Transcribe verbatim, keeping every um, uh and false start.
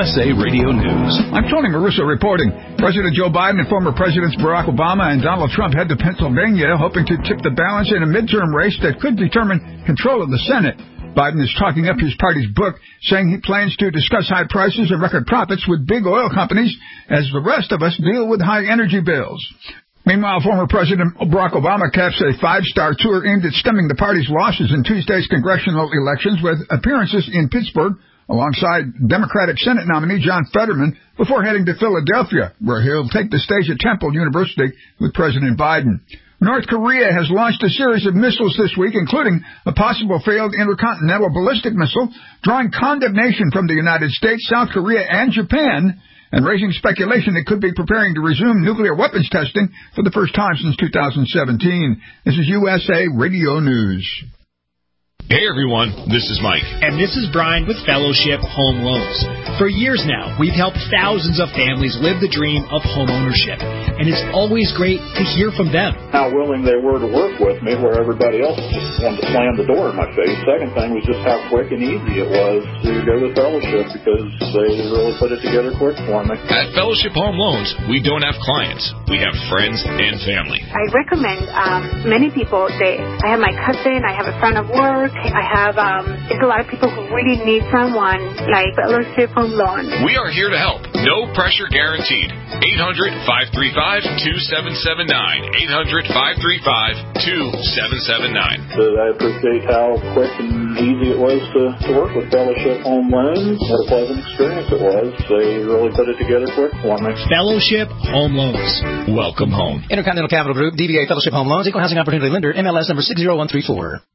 S A Radio News. I'm Tony Maruso reporting. President Joe Biden and former Presidents Barack Obama and Donald Trump head to Pennsylvania, hoping to tip the balance in a midterm race that could determine control of the Senate. Biden is talking up his party's book, saying he plans to discuss high prices and record profits with big oil companies as the rest of us deal with high energy bills. Meanwhile, former President Barack Obama caps a five-star tour aimed at stemming the party's losses in Tuesday's congressional elections with appearances in Pittsburgh alongside Democratic Senate nominee John Fetterman before heading to Philadelphia, where he'll take the stage at Temple University with President Biden. North Korea has launched a series of missiles this week, including a possible failed intercontinental ballistic missile, drawing condemnation from the United States, South Korea, and Japan, and raising speculation it could be preparing to resume nuclear weapons testing for the first time since two thousand seventeen. This is U S A Radio News. Hey everyone, this is Mike. And this is Brian with Fellowship Home Loans. For years now, we've helped thousands of families live the dream of home ownership. And it's always great to hear from them. How willing they were to work with me where everybody else just wanted to slam the door in my face. Second thing was just how quick and easy it was to go with Fellowship because they really put it together quick for me. At Fellowship Home Loans, we don't have clients. We have friends and family. I recommend um, many people. They, I have my cousin. I have a friend of work. I have, um, there's a lot of people who really need someone like Fellowship Home Loan. We are here to help. No pressure guaranteed. eight hundred, five three five, two seven seven nine. eight hundred, five three five, two seven seven nine. So I appreciate how quick and easy it was to, to work with Fellowship Home Loans. What a pleasant experience it was. They really put it together quick for me. Fellowship Home Loans. Welcome home. Intercontinental Capital Group, D B A Fellowship Home Loans, Equal Housing Opportunity Lender, M L S number six zero one three four.